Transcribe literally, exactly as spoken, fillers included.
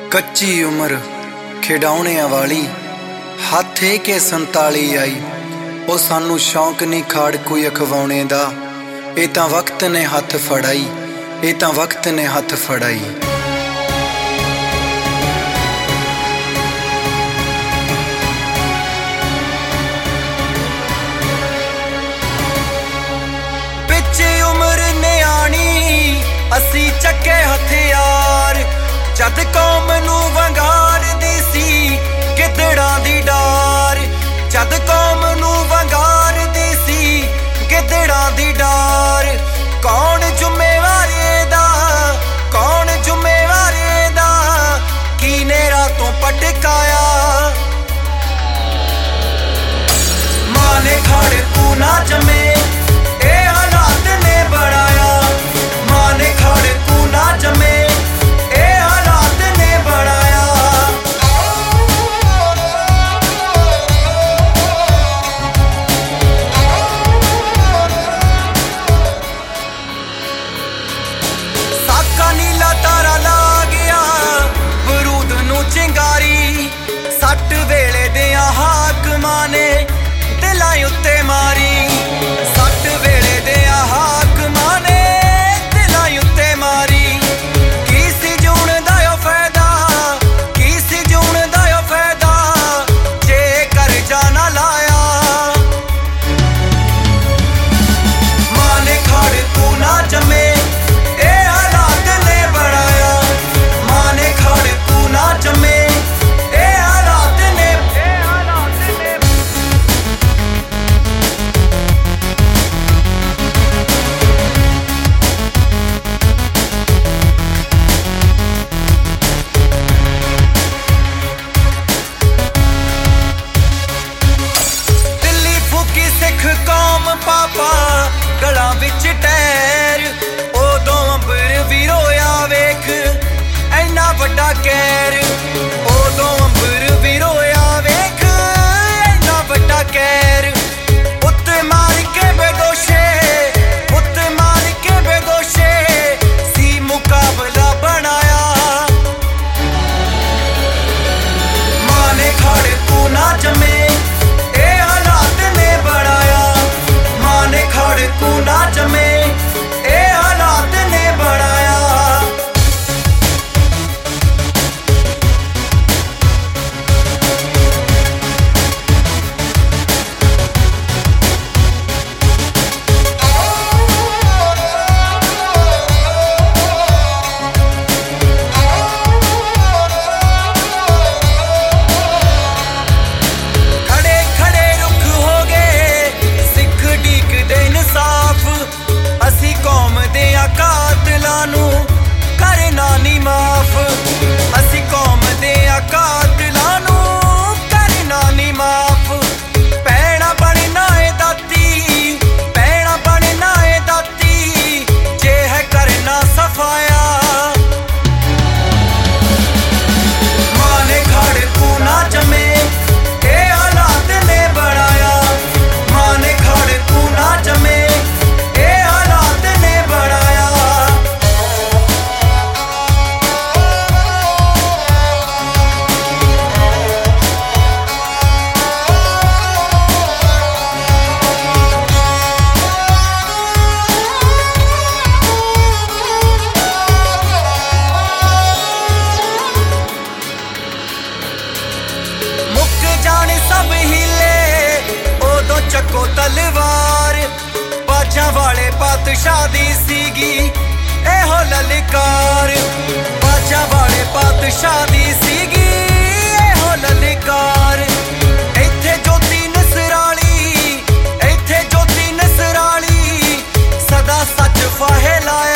कच्ची उम्र खिडौणिਆਂ वाली हाथे के संताली आई। ओ सानू शौक नहीं खाड़ कोई अखवाने दा, ए तां वक्त ने हथ फड़ाई, ए तां वक्त ने हथ फड़ाई। पिछे उम्र न्याणी असी चक्के हथियार, जद कौम नू वंगारदी सी गिदड़ां दी डार, जद कौम नू वंगारदी सी गिदड़ां दी डार। कौन जुम्मेवार दा, कौन जुम्मेवार दा, कीने रातों पटकाया। मां ने खड़ तू ना जमे, ए हालात ने बढ़ाया। मां ने खड़ तू ना जमे, सट वेले दियां हाकमां ने दिलां उत्ते मारी, सट वेले दियां हाकमां ने दिलां उत्ते मारी। की सी जून दा ओ फायदा, की सी जून दा ओ फायदा, जे करजा ना लाया। मां ने खड़ तू ना जमे, ए हालात ने बढ़ाया। मां ने खड़ तू ना जमे, पापा गलां विच टैर, उदों अंबर भी रोया वेख ऐना वड्डा कहर। उदों अंबर भी रोया वेख ऐना वड्डा कहर। उत्त मार के बेदोशे, उत्त मार के बेदोशे सी मुकाबला बनाया। मां ने खड़ तू ना जमे, ए हालात ने बढ़ाया। ने खड़ तू ना जमे, ए हालात ने बढ़ाया। खड़े खड़े रुख हो गए सिख ढीक दे इंसाफ, असी कौम दे कातलां नू करना नी माफ। असी कौम दे कातलां नू करना नी माफ। पैणा बनना है दाती, पैणा बनना है दाती, जे है करना सफाया। मां ने खड़ तू ना जमे, ए हालात ने बढ़ाया। मां ने खड़ तू ना जमे, ए हालात ने बढ़ाया। मुक जाने सब हिले उदों चक्को तलवार, बाजां वाले पातशाह दी सीगी एहो ललकार। बाजां वाले पातशाह दी सीगी एहो ललकार। इत्थे जोती नसराली, इत्थे जोती नसराली, सदा सच फाहे लाया।